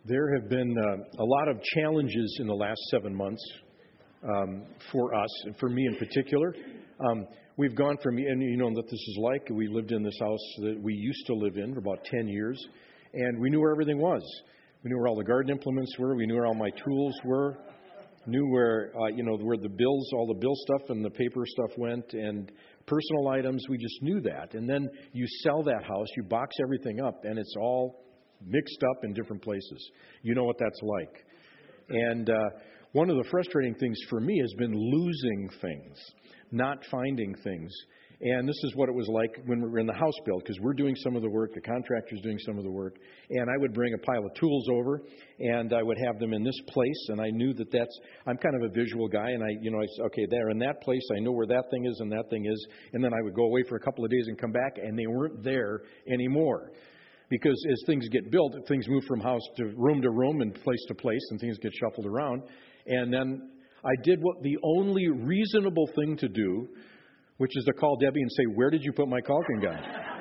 There have been a lot of challenges in the last 7 months for us, and for me in particular. We've gone from, and you know what this is like, we lived in this house that we used to live in for about 10 years, and we knew where everything was. We knew where all the garden implements were, we knew where all my tools were, knew where, where the bills, all the bill stuff and the paper stuff went, and personal items, we just knew that. And then you sell that house, you box everything up, and it's all mixed up in different places. You know what that's like. And one of the frustrating things for me has been losing things, not finding things. And this is what it was like when we were in the house build, because we're doing some of the work, the contractor's doing some of the work, and I would bring a pile of tools over, and I would have them in this place, and I knew that I'm kind of a visual guy, and I said, okay, they're in that place, I know where that thing is and that thing is, and then I would go away for a couple of days and come back, and they weren't there anymore. Because as things get built, things move from house to room and place to place, and things get shuffled around. And then I did what the only reasonable thing to do, which is to call Debbie and say, where did you put my caulking gun?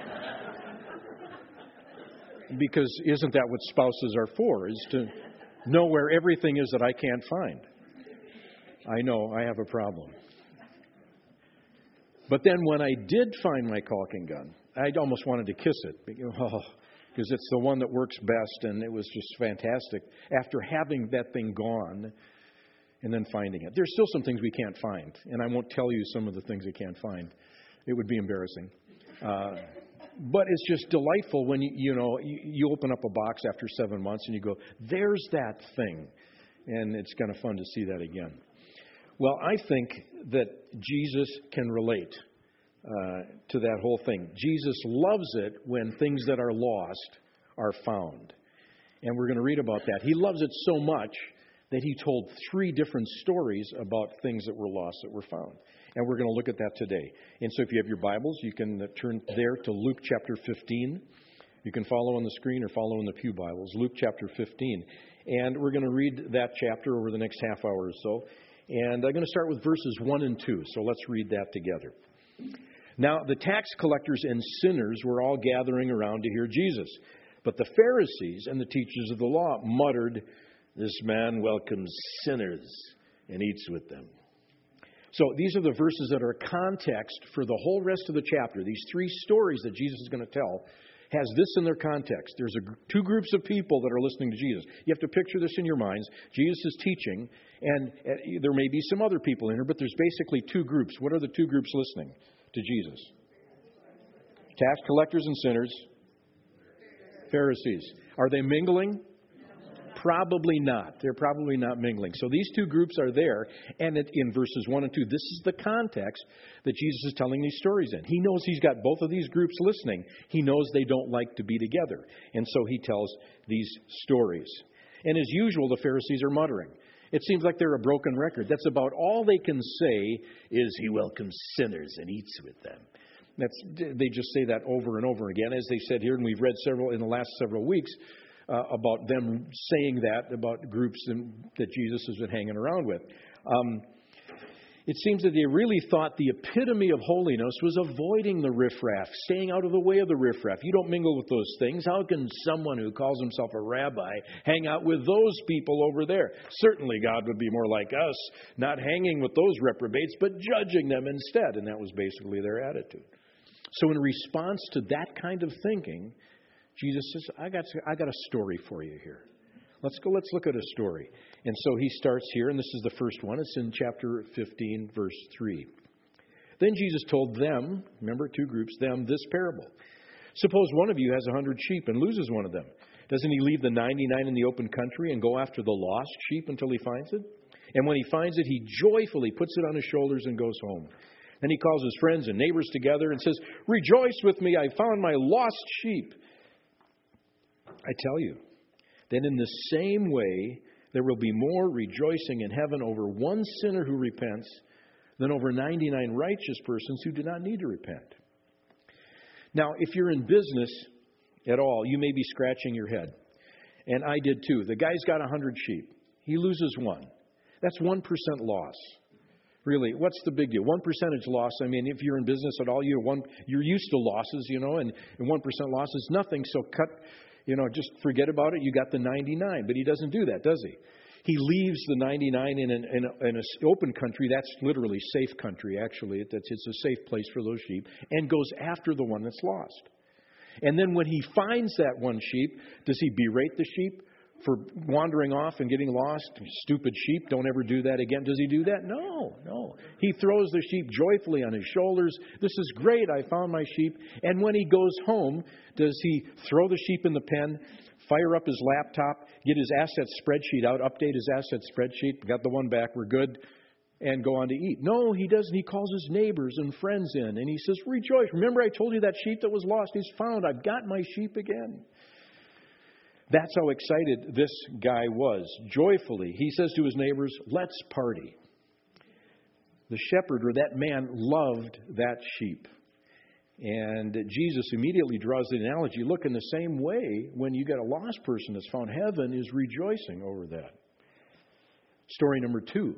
Because isn't that what spouses are for, is to know where everything is that I can't find. I know, I have a problem. But then when I did find my caulking gun, I almost wanted to kiss it. Because it's the one that works best, and it was just fantastic. After having that thing gone and then finding it. There's still some things we can't find, and I won't tell you some of the things we can't find. It would be embarrassing. But it's just delightful when you open up a box after 7 months and you go, there's that thing. And it's kind of fun to see that again. Well, I think that Jesus can relate to that whole thing. Jesus loves it when things that are lost are found. And we're going to read about that. He loves it so much that he told 3 different stories about things that were lost that were found. And we're going to look at that today. And so if you have your Bibles, you can turn there to Luke chapter 15. You can follow on the screen or follow in the Pew Bibles. Luke chapter 15. And we're going to read that chapter over the next half hour or so. And I'm going to start with verses 1 and 2. So let's read that together. Now, the tax collectors and sinners were all gathering around to hear Jesus. But the Pharisees and the teachers of the law muttered, "This man welcomes sinners and eats with them." So these are the verses that are context for the whole rest of the chapter. These 3 stories that Jesus is going to tell has this in their context. There's 2 groups of people that are listening to Jesus. You have to picture this in your minds. Jesus is teaching, and there may be some other people in here, but there's basically 2 groups. What are the 2 groups listening to Jesus? Tax collectors and sinners. Pharisees. Are they mingling? Probably not. They're probably not mingling. So these 2 groups are there, and in verses 1 and 2, this is the context that Jesus is telling these stories in. He knows he's got both of these groups listening. He knows they don't like to be together, and so he tells these stories. And as usual, the Pharisees are muttering. It seems like they're a broken record. That's about all they can say is, he welcomes sinners and eats with them. They just say that over and over again, as they said here, and we've read several in the last several weeks, about them saying that about groups that Jesus has been hanging around with. It seems that they really thought the epitome of holiness was avoiding the riffraff, staying out of the way of the riffraff. You don't mingle with those things. How can someone who calls himself a rabbi hang out with those people over there? Certainly God would be more like us, not hanging with those reprobates, but judging them instead. And that was basically their attitude. So in response to that kind of thinking, Jesus says, I got a story for you here. Let's look at a story. And so he starts here, and this is the first one. It's in chapter 15, verse 3. Then Jesus told them, remember 2 groups, them this parable. Suppose one of you has 100 sheep and loses one of them. Doesn't he leave the 99 in the open country and go after the lost sheep until he finds it? And when he finds it, he joyfully puts it on his shoulders and goes home. Then he calls his friends and neighbors together and says, "Rejoice with me, I found my lost sheep." I tell you, that in the same way, there will be more rejoicing in heaven over one sinner who repents than over 99 righteous persons who do not need to repent. Now, if you're in business at all, you may be scratching your head. And I did too. The guy's got 100 sheep. He loses one. That's 1% loss. Really, what's the big deal? 1% loss. I mean, if you're in business at all, you're used to losses, and 1% loss is nothing. So just forget about it. You got the 99. But he doesn't do that, does he? He leaves the 99 in an open country. That's literally safe country, actually. It's a safe place for those sheep. And goes after the one that's lost. And then when he finds that one sheep, does he berate the sheep for wandering off and getting lost? Stupid sheep, don't ever do that again. Does he do that? No. He throws the sheep joyfully on his shoulders. This is great, I found my sheep. And when he goes home, does he throw the sheep in the pen, fire up his laptop, get his asset spreadsheet out, update his asset spreadsheet, got the one back, we're good, and go on to eat? No, he doesn't. He calls his neighbors and friends in, and he says, rejoice. Remember I told you that sheep that was lost, he's found. I've got my sheep again. That's how excited this guy was. Joyfully, he says to his neighbors, let's party. The shepherd, or that man, loved that sheep. And Jesus immediately draws the analogy. Look, in the same way, when you get a lost person that's found, heaven is rejoicing over that. Story number 2.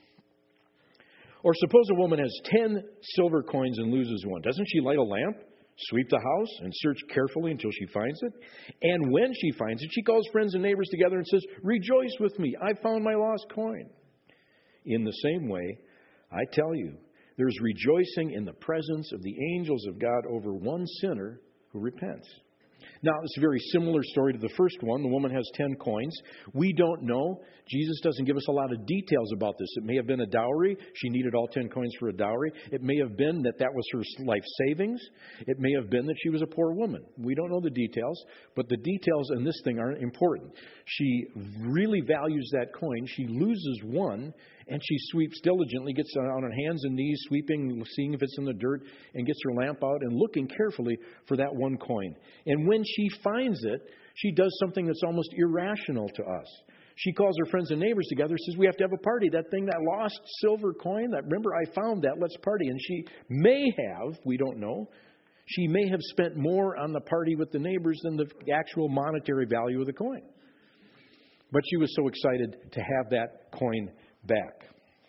Or suppose a woman has 10 silver coins and loses one. Doesn't she light a lamp, sweep the house, and search carefully until she finds it? And when she finds it, she calls friends and neighbors together and says, rejoice with me, I found my lost coin. In the same way, I tell you, there's rejoicing in the presence of the angels of God over one sinner who repents. Now, it's a very similar story to the first one. The woman has 10 coins. We don't know. Jesus doesn't give us a lot of details about this. It may have been a dowry. She needed all 10 coins for a dowry. It may have been that was her life savings. It may have been that she was a poor woman. We don't know the details, but the details in this thing aren't important. She really values that coin. She loses one, and she sweeps diligently, gets on her hands and knees, sweeping, seeing if it's in the dirt, and gets her lamp out and looking carefully for that one coin. And when she finds it, she does something that's almost irrational to us. She calls her friends and neighbors together and says, we have to have a party. That thing, that lost silver coin, remember I found that, let's party. And she may have, we don't know, she may have spent more on the party with the neighbors than the actual monetary value of the coin. But she was so excited to have that coin back.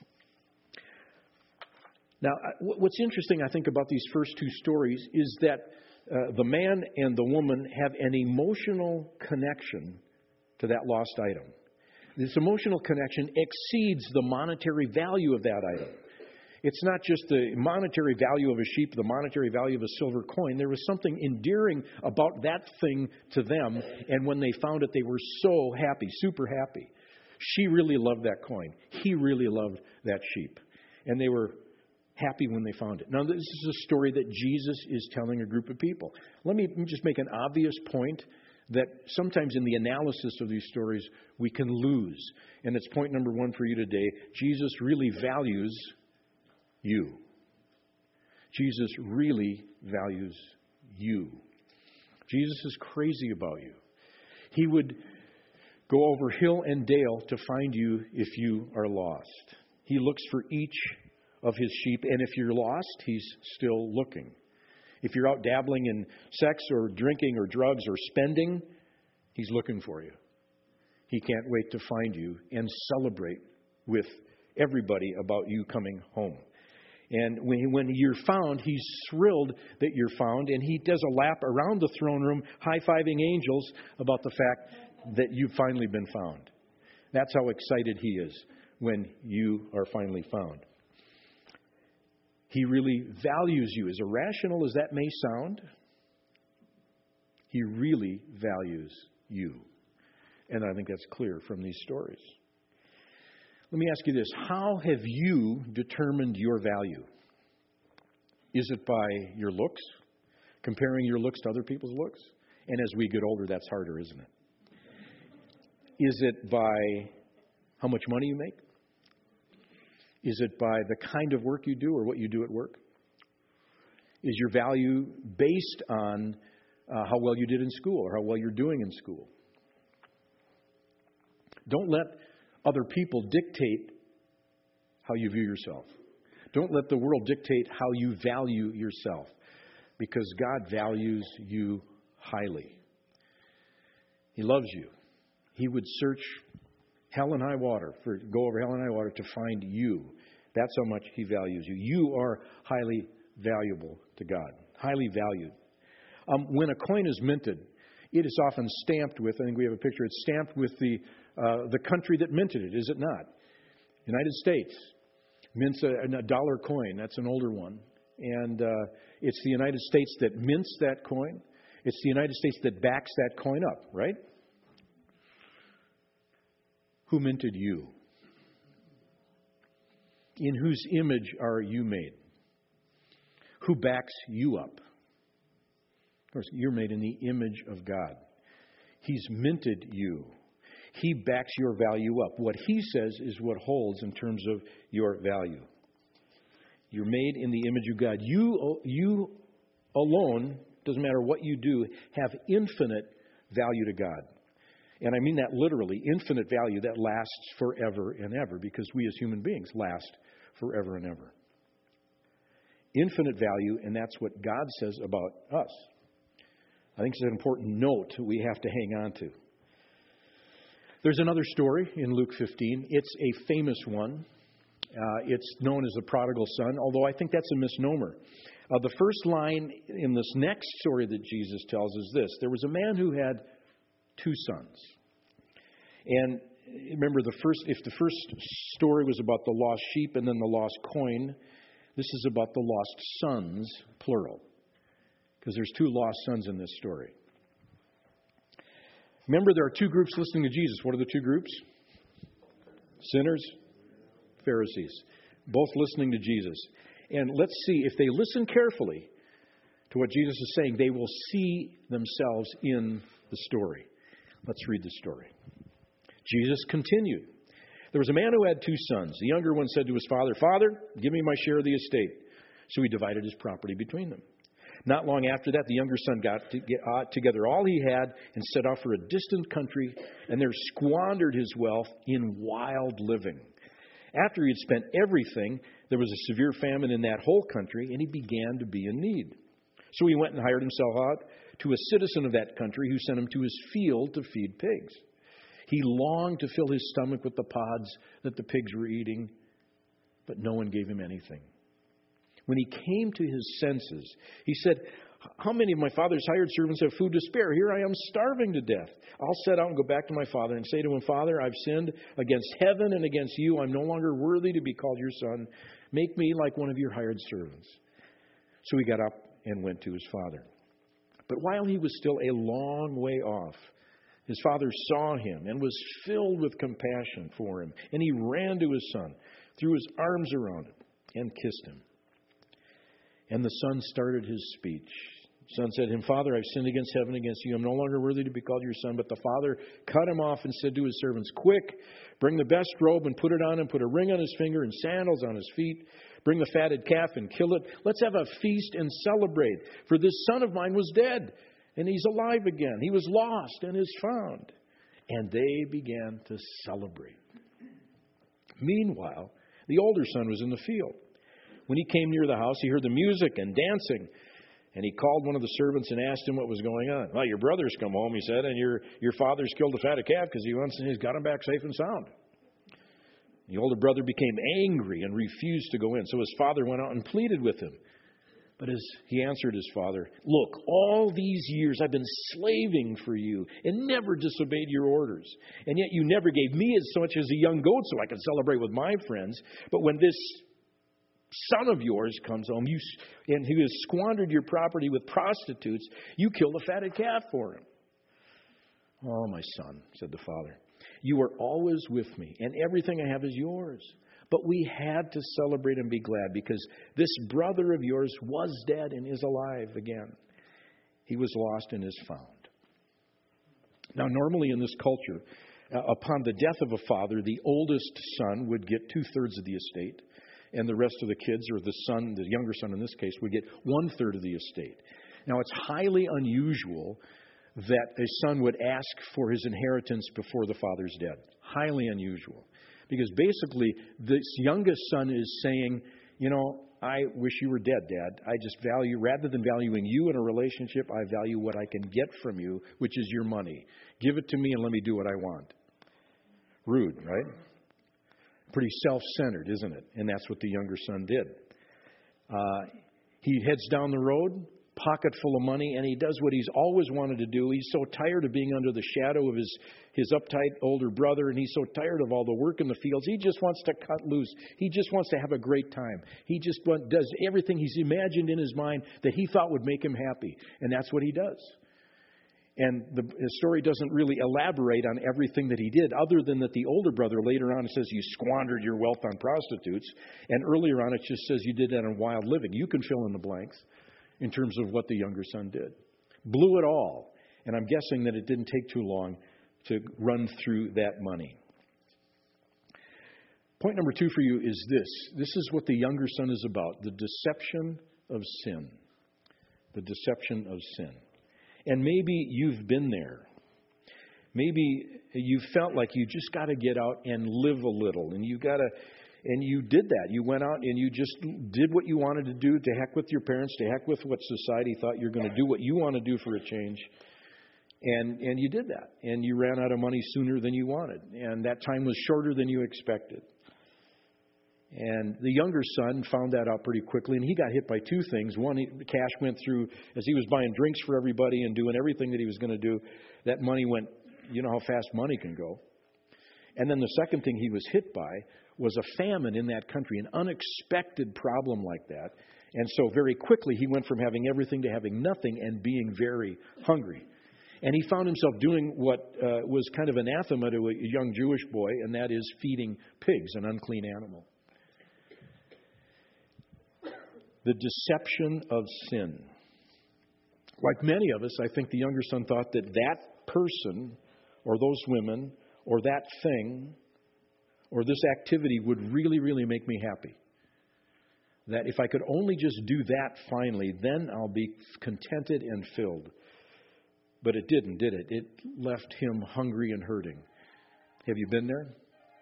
Now, what's interesting, I think, about these first two stories is that the man and the woman have an emotional connection to that lost item. This emotional connection exceeds the monetary value of that item. It's not just the monetary value of a sheep, the monetary value of a silver coin. There was something endearing about that thing to them, and when they found it, they were so happy, super happy. She really loved that coin. He really loved that sheep. And they were happy when they found it. Now, this is a story that Jesus is telling a group of people. Let me just make an obvious point that sometimes in the analysis of these stories, we can lose. And it's point number 1 for you today. Jesus really values you. Jesus really values you. Jesus is crazy about you. He would go over hill and dale to find you if you are lost. He looks for each of his sheep, and if you're lost, he's still looking. If you're out dabbling in sex or drinking or drugs or spending, he's looking for you. He can't wait to find you and celebrate with everybody about you coming home. And when you're found, he's thrilled that you're found, and he does a lap around the throne room, high-fiving angels about the fact that you've finally been found. That's how excited he is when you are finally found. He really values you. As irrational as that may sound, he really values you. And I think that's clear from these stories. Let me ask you this. How have you determined your value? Is it by your looks? Comparing your looks to other people's looks? And as we get older, that's harder, isn't it? Is it by how much money you make? Is it by the kind of work you do or what you do at work? Is your value based on how well you did in school or how well you're doing in school? Don't let other people dictate how you view yourself. Don't let the world dictate how you value yourself, because God values you highly. He loves you. He would search hell and high water, go over hell and high water to find you. That's how much he values you. You are highly valuable to God, highly valued. When a coin is minted, it is often stamped with, I think we have a picture, it's stamped with the country that minted it, is it not? United States mints a dollar coin. That's an older one. And it's the United States that mints that coin. It's the United States that backs that coin up, right? Who minted you? In whose image are you made? Who backs you up? Of course, you're made in the image of God. He's minted you. He backs your value up. What He says is what holds in terms of your value. You're made in the image of God. You alone, doesn't matter what you do, have infinite value to God. And I mean that literally, infinite value that lasts forever and ever, because we as human beings last forever and ever. Infinite value, and that's what God says about us. I think it's an important note we have to hang on to. There's another story in Luke 15. It's a famous one. It's known as the prodigal son, although I think that's a misnomer. The first line in this next story that Jesus tells is this. There was a man who had 2 sons. And remember, if the first story was about the lost sheep and then the lost coin, this is about the lost sons, plural. Because there's 2 lost sons in this story. Remember, there are 2 groups listening to Jesus. What are the 2 groups? Sinners, Pharisees. Both listening to Jesus. And let's see, if they listen carefully to what Jesus is saying, they will see themselves in the story. Let's read the story. Jesus continued. There was a man who had 2 sons. The younger one said to his father, "Father, give me my share of the estate." So he divided his property between them. Not long after that, the younger son got together all he had and set off for a distant country, and there squandered his wealth in wild living. After he had spent everything, there was a severe famine in that whole country, and he began to be in need. So he went and hired himself out to a citizen of that country who sent him to his field to feed pigs. He longed to fill his stomach with the pods that the pigs were eating, but no one gave him anything. When he came to his senses, he said, "How many of my father's hired servants have food to spare? Here I am starving to death. I'll set out and go back to my father and say to him, 'Father, I've sinned against heaven and against you. I'm no longer worthy to be called your son. Make me like one of your hired servants.' So he got up and went to his father. But while he was still a long way off, his father saw him and was filled with compassion for him. And he ran to his son, threw his arms around him, and kissed him. And the son started his speech. The son said to him, 'Father, I've sinned against heaven and against you. I'm no longer worthy to be called your son.' But the father cut him off and said to his servants, 'Quick, bring the best robe and put it on him. Put a ring on his finger and sandals on his feet. Bring the fatted calf and kill it. Let's have a feast and celebrate. For this son of mine was dead, and he's alive again. He was lost and is found.' And they began to celebrate. Meanwhile, the older son was in the field. When he came near the house, he heard the music and dancing. And he called one of the servants and asked him what was going on. 'Well, your brother's come home,' he said, 'and your father's killed the fatted calf because he's got him back safe and sound.' The older brother became angry and refused to go in. So his father went out and pleaded with him. But as he answered his father, 'Look, all these years I've been slaving for you and never disobeyed your orders. And yet you never gave me as much as a young goat so I could celebrate with my friends. But when this son of yours comes home, and who has squandered your property with prostitutes, you kill the fatted calf for him.' 'Oh, my son,' said the father, 'you are always with me, and everything I have is yours. But we had to celebrate and be glad, because this brother of yours was dead and is alive again. He was lost and is found.' Now, normally in this culture, upon the death of a father, the oldest son would get 2/3 of the estate. And the rest of the kids, or the younger son in this case, would get 1/3 of the estate. Now, it's highly unusual that a son would ask for his inheritance before the father's dead. Highly unusual. Because basically, this youngest son is saying, I wish you were dead, Dad. I just value, rather than valuing you in a relationship, I value what I can get from you, which is your money. Give it to me and let me do what I want. Rude, right? Pretty self-centered, isn't it? And that's what the younger son did. He heads down the road. pocket full of money, and he does what he's always wanted to do. He's so tired of being under the shadow of his uptight older brother, and he's so tired of all the work in the fields. He just wants to cut loose. He just wants to have a great time. He just does everything he's imagined in his mind that he thought would make him happy, and that's what he does. And the story doesn't really elaborate on everything that he did, other than that the older brother later on says you squandered your wealth on prostitutes, and earlier on it just says you did that on wild living. You can fill in the blanks in terms of what the younger son did. Blew it all. And I'm guessing that it didn't take too long to run through that money. Point number 2 for you is this. This is what the younger son is about, the deception of sin. The deception of sin. And maybe you've been there. Maybe you felt like you just got to get out and live a little. And you did that. You went out and you just did what you wanted to do. To heck with your parents. To heck with what society thought you're going to do. What you want to do for a change. And you did that. And you ran out of money sooner than you wanted. And that time was shorter than you expected. And the younger son found that out pretty quickly, and he got hit by 2 things. One, the cash went through, as he was buying drinks for everybody and doing everything that he was going to do, that money went, you know how fast money can go. And then the second thing he was hit by was a famine in that country, an unexpected problem like that. And so very quickly he went from having everything to having nothing and being very hungry. And he found himself doing what was kind of anathema to a young Jewish boy, and that is feeding pigs, an unclean animal. The deception of sin. Like many of us, I think the younger son thought that that person or those women or that thing or this activity would really, really make me happy. That if I could only just do that finally, then I'll be contented and filled. But it didn't, did it? It left him hungry and hurting. Have you been there?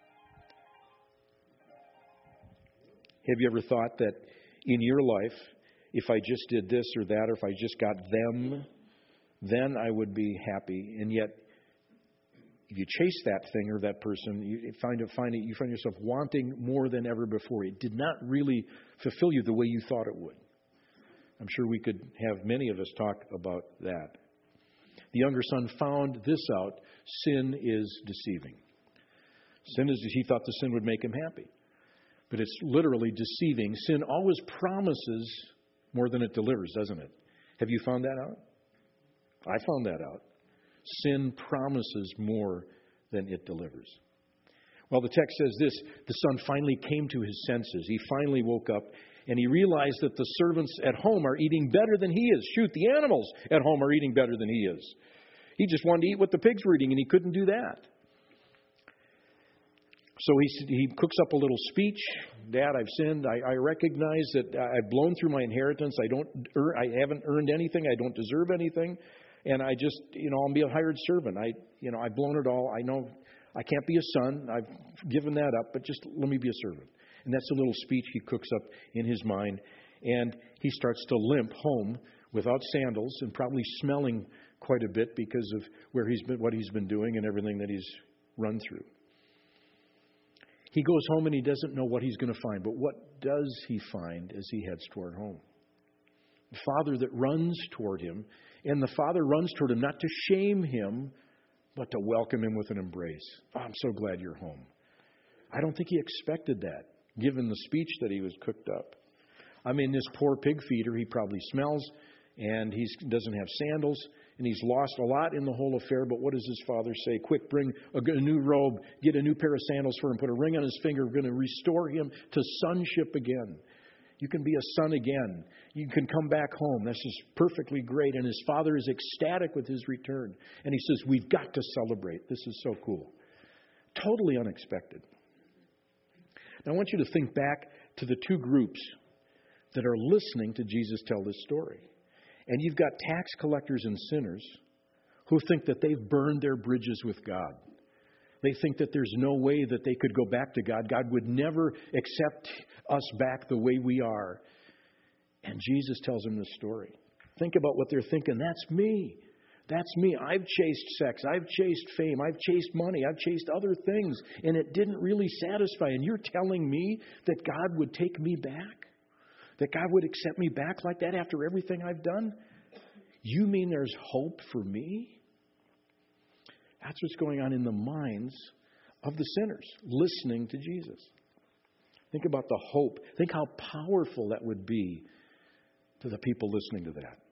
Have you ever thought that in your life, if I just did this or that, or if I just got them, then I would be happy? And yet, if you chase that thing or that person, you find yourself wanting more than ever before. It did not really fulfill you the way you thought it would. I'm sure we could have many of us talk about that. The younger son found this out. Sin is deceiving. He thought the sin would make him happy. But it's literally deceiving. Sin always promises more than it delivers, doesn't it? Have you found that out? I found that out. Sin promises more than it delivers. Well, the text says this: the son finally came to his senses. He finally woke up, and he realized that the servants at home are eating better than he is. Shoot, the animals at home are eating better than he is. He just wanted to eat what the pigs were eating, and he couldn't do that. So he cooks up a little speech. Dad, I've sinned. I recognize that I've blown through my inheritance. I haven't earned anything. I don't deserve anything. And I just, I'll be a hired servant. I've blown it all. I know I can't be a son. I've given that up, but just let me be a servant. And that's a little speech he cooks up in his mind. And he starts to limp home without sandals and probably smelling quite a bit because of what he's been doing and everything that he's run through. He goes home and he doesn't know what he's going to find. But what does he find as he heads toward home? The father that runs toward him. And the father runs toward him not to shame him, but to welcome him with an embrace. Oh, I'm so glad you're home. I don't think he expected that, given the speech that he was cooked up. I mean, this poor pig feeder, he probably smells, and he doesn't have sandals, and he's lost a lot in the whole affair. But what does his father say? Quick, bring a new robe, get a new pair of sandals for him, put a ring on his finger. We're going to restore him to sonship again. You can be a son again. You can come back home. This is perfectly great. And his father is ecstatic with his return. And he says, we've got to celebrate. This is so cool. Totally unexpected. Now, I want you to think back to the 2 groups that are listening to Jesus tell this story. And you've got tax collectors and sinners who think that they've burned their bridges with God. They think that there's no way that they could go back to God. God would never accept us back the way we are. And Jesus tells them this story. Think about what they're thinking. That's me. That's me. I've chased sex. I've chased fame. I've chased money. I've chased other things. And it didn't really satisfy. And you're telling me that God would take me back? That God would accept me back like that after everything I've done? You mean there's hope for me? That's what's going on in the minds of the sinners listening to Jesus. Think about the hope. Think how powerful that would be to the people listening to that.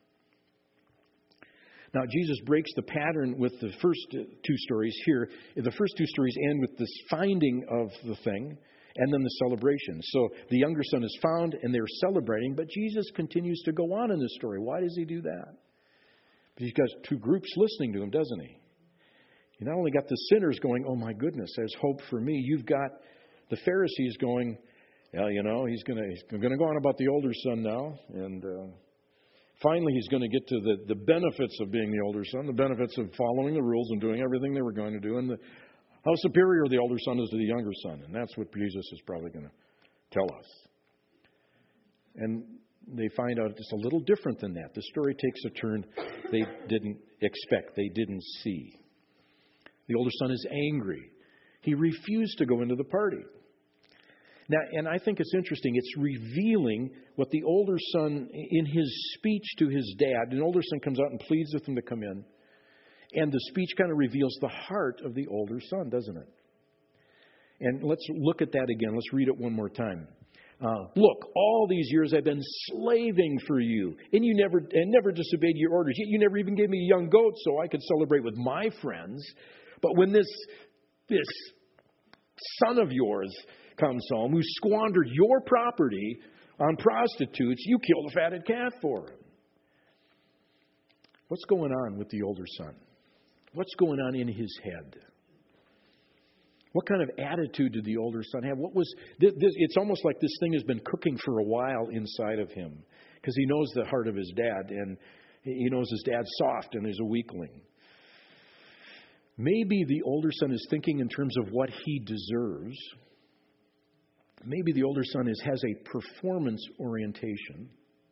Now, Jesus breaks the pattern with the first two stories here. The first two stories end with this finding of the thing and then the celebration. So the younger son is found and they're celebrating, but Jesus continues to go on in this story. Why does he do that? Because he's got two groups listening to him, doesn't he? You not only got the sinners going, oh my goodness, there's hope for me. You've got the Pharisees going, well, he's going to go on about the older son now. And finally he's going to get to the benefits of being the older son, the benefits of following the rules and doing everything they were going to do. And how superior the older son is to the younger son. And that's what Jesus is probably going to tell us. And they find out it's a little different than that. The story takes a turn they didn't expect, they didn't see. The older son is angry. He refused to go into the party. Now, and I think it's interesting. It's revealing what the older son, in his speech to his dad, the older son comes out and pleads with him to come in. And the speech kind of reveals the heart of the older son, doesn't it? And let's look at that again. Let's read it one more time. Look, all these years I've been slaving for you, and you never disobeyed your orders. Yet you never even gave me a young goat so I could celebrate with my friends. But when this son of yours comes home, who squandered your property on prostitutes, you killed a fatted calf for him. What's going on with the older son? What's going on in his head? What kind of attitude did the older son have? It's almost like this thing has been cooking for a while inside of him, because he knows the heart of his dad, and he knows his dad's soft and is a weakling. Maybe the older son is thinking in terms of what he deserves. Maybe the older son has a performance orientation.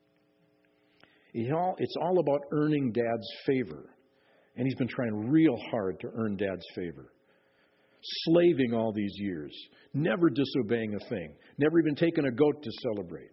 It's all about earning dad's favor. And he's been trying real hard to earn dad's favor. Slaving all these years. Never disobeying a thing. Never even taking a goat to celebrate.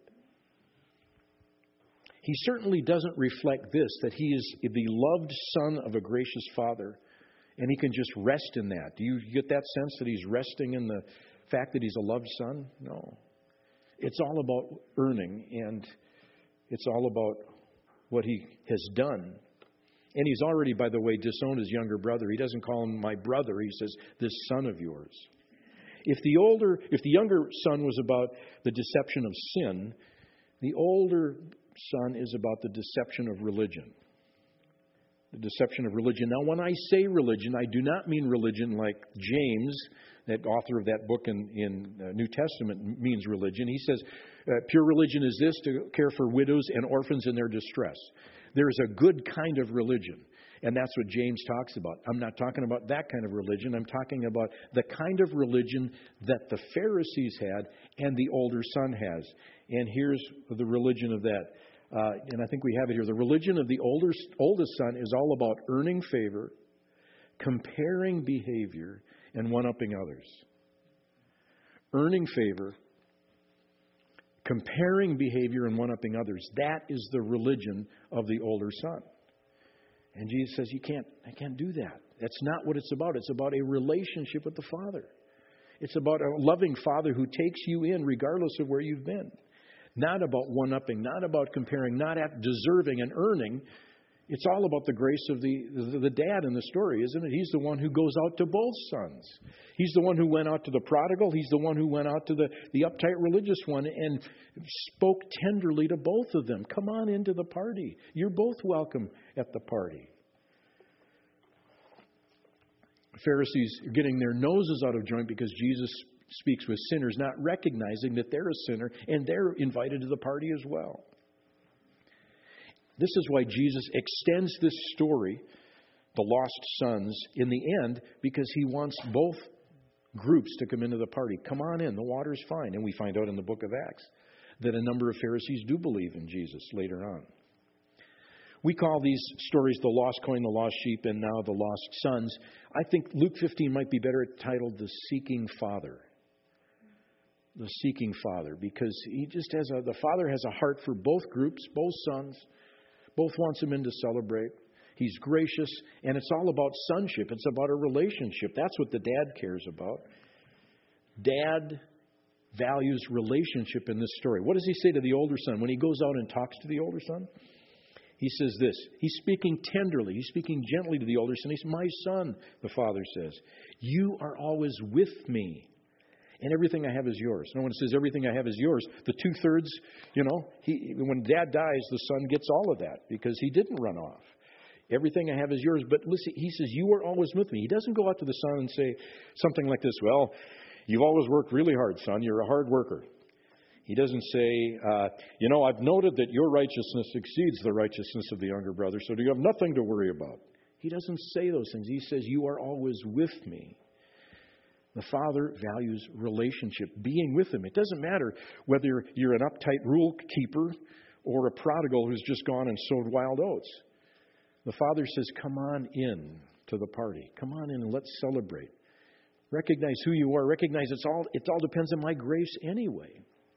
He certainly doesn't reflect this, that he is the loved son of a gracious father. And he can just rest in that. Do you get that sense that he's resting in the fact that he's a loved son? No. It's all about earning, and it's all about what he has done. And he's already, by the way, disowned his younger brother. He doesn't call him my brother. He says, this son of yours. If the younger son was about the deception of sin, the older son is about the deception of religion. The deception of religion. Now, when I say religion, I do not mean religion like James, that author of that book in New Testament, means religion. He says, pure religion is this, to care for widows and orphans in their distress. There is a good kind of religion, and that's what James talks about. I'm not talking about that kind of religion. I'm talking about the kind of religion that the Pharisees had and the older son has. And here's the religion of that. And I think we have it here. The religion of the oldest son is all about earning favor, comparing behavior, and one-upping others. Earning favor, comparing behavior, and one-upping others. That is the religion of the older son. And Jesus says, I can't do that. That's not what it's about. It's about a relationship with the Father. It's about a loving Father who takes you in regardless of where you've been. Not about one-upping, not about comparing, not at deserving and earning. It's all about the grace of the dad in the story, isn't it? He's the one who goes out to both sons. He's the one who went out to the prodigal. He's the one who went out to the uptight religious one and spoke tenderly to both of them. Come on into the party. You're both welcome at the party. The Pharisees are getting their noses out of joint because Jesus speaks with sinners, not recognizing that they're a sinner and they're invited to the party as well. This is why Jesus extends this story, the lost sons, in the end, because he wants both groups to come into the party. Come on in, the water's fine. And we find out in the book of Acts that a number of Pharisees do believe in Jesus later on. We call these stories the lost coin, the lost sheep, and now the lost sons. I think Luke 15 might be better titled The Seeking Father. the seeking father, because he just the father has a heart for both groups, both sons, both wants them in to celebrate. He's gracious, and it's all about sonship. It's about a relationship. That's what the dad cares about. Dad values relationship in this story. What does he say to the older son when he goes out and talks to the older son? He says this. He's speaking tenderly. He's speaking gently to the older son. He says, "My son," the father says, "you are always with me, and everything I have is yours." No one says everything I have is yours. The 2/3, when dad dies, the son gets all of that because he didn't run off. Everything I have is yours. But listen, he says, "You are always with me." He doesn't go out to the son and say something like this, "Well, you've always worked really hard, son. You're a hard worker." He doesn't say, "I've noted that your righteousness exceeds the righteousness of the younger brother, so you have nothing to worry about." He doesn't say those things. He says, "You are always with me." The father values relationship, being with him. It doesn't matter whether you're an uptight rule keeper or a prodigal who's just gone and sowed wild oats. The father says, "Come on in to the party. Come on in and let's celebrate. Recognize who you are. Recognize it all depends on my grace anyway."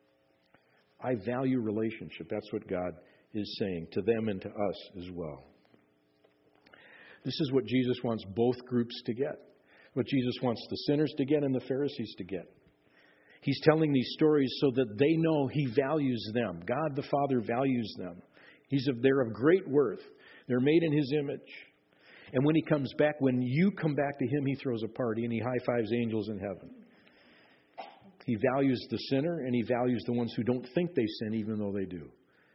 I value relationship. That's what God is saying to them and to us as well. This is what Jesus wants both groups to get. What Jesus wants the sinners to get and the Pharisees to get. He's telling these stories so that they know He values them. God the Father values them. They're of great worth. They're made in His image. And when He comes back, when you come back to Him, He throws a party and He high-fives angels in heaven. He values the sinner and He values the ones who don't think they sin even though they do.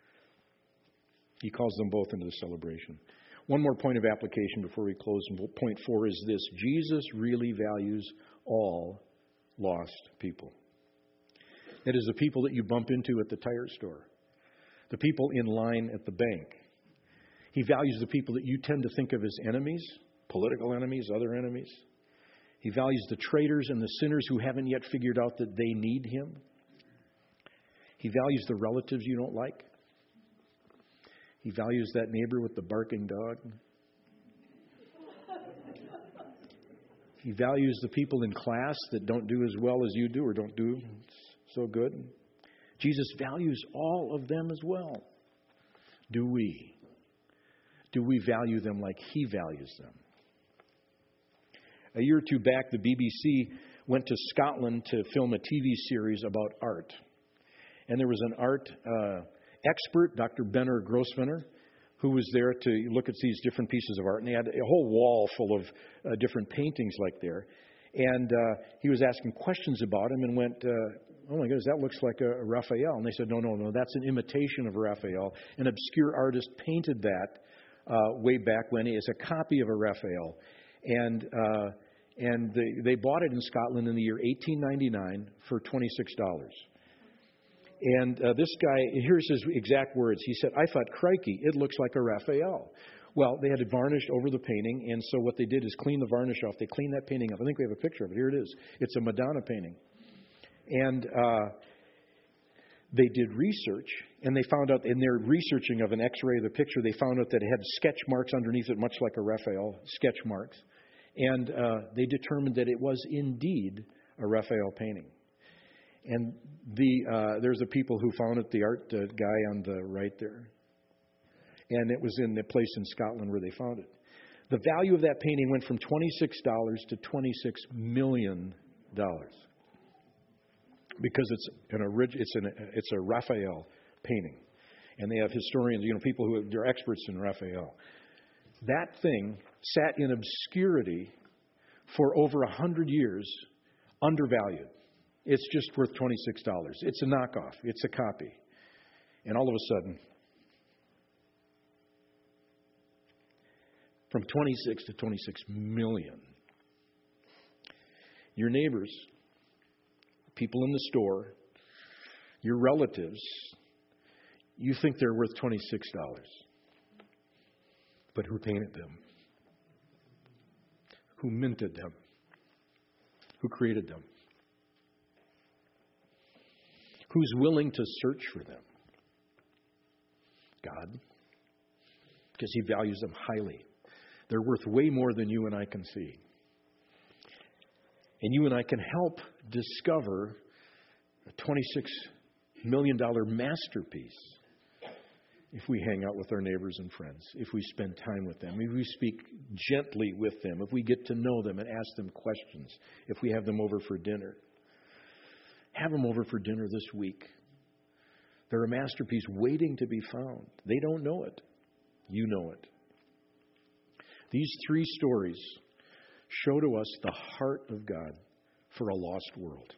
He calls them both into the celebration. One more point of application before we close. Point 4 is this. Jesus really values all lost people. That is the people that you bump into at the tire store. The people in line at the bank. He values the people that you tend to think of as enemies, political enemies, other enemies. He values the traitors and the sinners who haven't yet figured out that they need Him. He values the relatives you don't like. He values that neighbor with the barking dog. He values the people in class that don't do as well as you do or don't do so good. Jesus values all of them as well. Do we? Do we value them like He values them? A year or two back, the BBC went to Scotland to film a TV series about art. And there was an art expert, Dr. Benner Grosvenor, who was there to look at these different pieces of art. And they had a whole wall full of different paintings like there. And he was asking questions about them and went, "Oh my goodness, that looks like a Raphael." And they said, no, that's an imitation of a Raphael. An obscure artist painted that way back when. It's a copy of a Raphael. And they bought it in Scotland in the year 1899 for $26. And this guy, here's his exact words. He said, "I thought, crikey, it looks like a Raphael." Well, they had it varnished over the painting, and so what they did is clean the varnish off. They cleaned that painting up. I think we have a picture of it. Here it is. It's a Madonna painting. And they did research, and they found out in their researching of an X-ray of the picture, they found out that it had sketch marks underneath it, much like a Raphael, sketch marks. And they determined that it was indeed a Raphael painting. And there's the people who found it, the art guy on the right there. And it was in the place in Scotland where they found it. The value of that painting went from $26 to $26 million. Because it's a Raphael painting. And they have historians, people who are experts in Raphael. That thing sat in obscurity for over 100 years, undervalued. It's just worth $26. It's a knockoff. It's a copy. And all of a sudden, from 26 to 26 million. Your neighbors, people in the store, your relatives, you think they're worth $26. But who painted them? Who minted them? Who created them? Who's willing to search for them? God. Because He values them highly. They're worth way more than you and I can see. And you and I can help discover a $26 million masterpiece if we hang out with our neighbors and friends, if we spend time with them, if we speak gently with them, if we get to know them and ask them questions, if we have them over for dinner. Have them over for dinner this week. They're a masterpiece waiting to be found. They don't know it. You know it. These three stories show to us the heart of God for a lost world.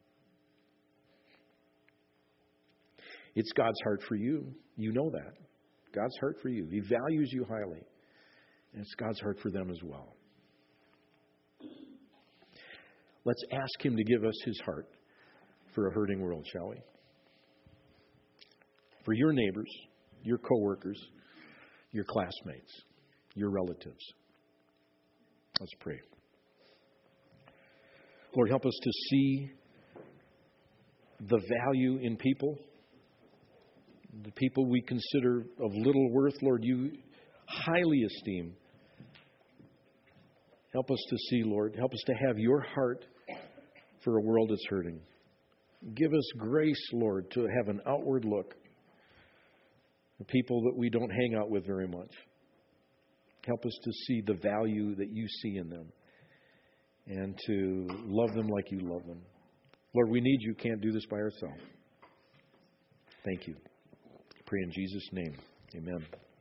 It's God's heart for you. You know that. God's heart for you. He values you highly. And it's God's heart for them as well. Let's ask Him to give us His heart for a hurting world, shall we? For your neighbors, your coworkers, your classmates, your relatives. Let's pray. Lord, help us to see the value in people. The people we consider of little worth, Lord, you highly esteem. Help us to see, Lord. Help us to have your heart for a world that's hurting. Give us grace, Lord, to have an outward look at people that we don't hang out with very much. Help us to see the value that you see in them and to love them like you love them. Lord, we need you. Can't do this by ourselves. Thank you. Pray in Jesus' name. Amen.